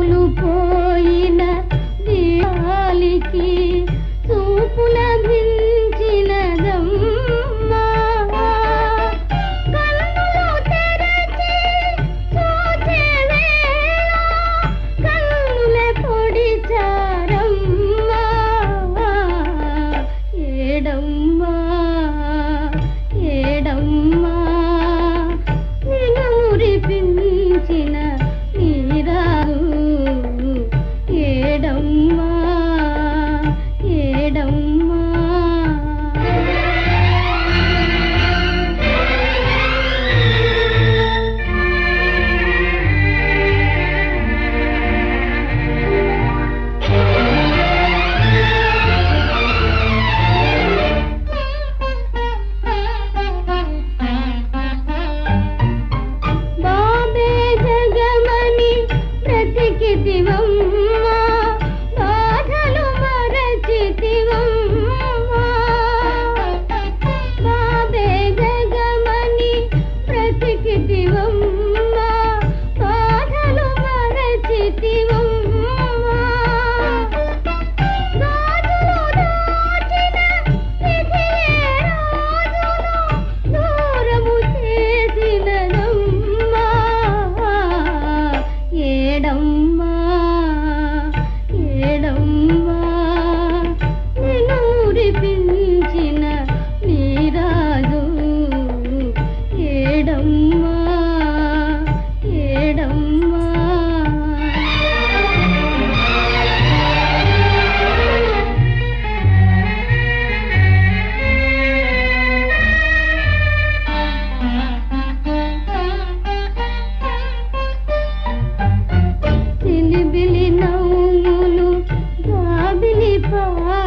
కన్నులు పోయిన దీపాలికి చూపుల భించినదమ్మా కన్నులు తెరచి చూచే వేళ కన్నుల పొడిచారమ్మా ఏడమ్మా ఏడమ్మా నిన్ను మురిపించిన నీరారు ఏడమ్మా ఏడమ్మా బాబే జగమని బ్రతికితివమ్మా బాధలు మరచితివమ్మా బాబే జగమని బ్రతికితివమ్మా బాధలు మరచితివమ్మా గాజులు దాచిన విధియే రాజును దూరము చేసినదమ్మా ఏడమ్మా ఏడమ్మా నిన్ను మురిపించిన నీరాజు ఏడమ్మా ఏడమ్మా చిలిబిలి నవ్వులు గాబిలి